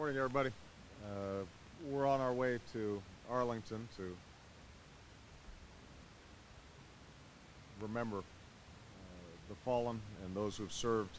Morning, everybody. We're on our way to Arlington to remember the fallen and those who have served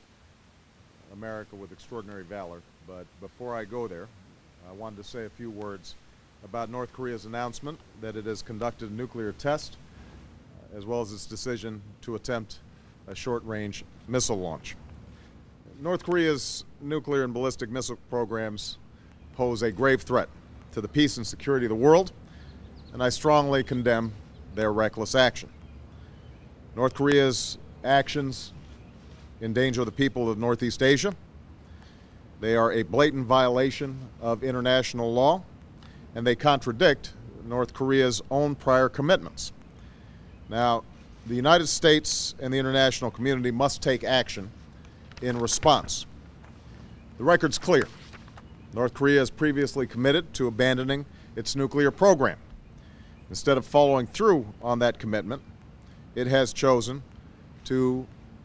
America with extraordinary valor. But before I go there, I wanted to say a few words about North Korea's announcement that it has conducted a nuclear test, as well as its decision to attempt a short-range missile launch. North Korea's nuclear and ballistic missile programs pose a grave threat to the peace and security of the world, and I strongly condemn their reckless action. North Korea's actions endanger the people of Northeast Asia. They are a blatant violation of international law, and they contradict North Korea's own prior commitments. Now, the United States and the international community must take action in response. The record's clear. North Korea has previously committed to abandoning its nuclear program. Instead of following through on that commitment, it has chosen to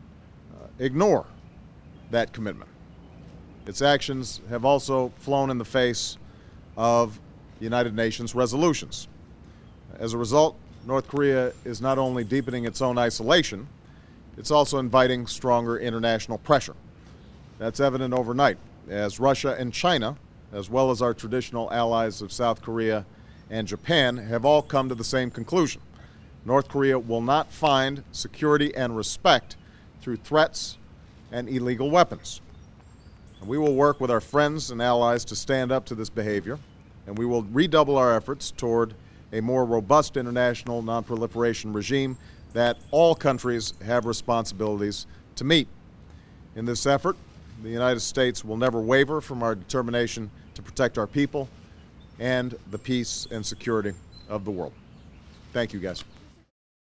ignore that commitment. Its actions have also flown in the face of United Nations resolutions. As a result, North Korea is not only deepening its own isolation, it's also inviting stronger international pressure. That's evident overnight, as Russia and China, as well as our traditional allies of South Korea and Japan, have all come to the same conclusion. North Korea will not find security and respect through threats and illegal weapons. And we will work with our friends and allies to stand up to this behavior, and we will redouble our efforts toward a more robust international nonproliferation regime that all countries have responsibilities to meet. In this effort, the United States will never waver from our determination to protect our people and the peace and security of the world. Thank you, guys.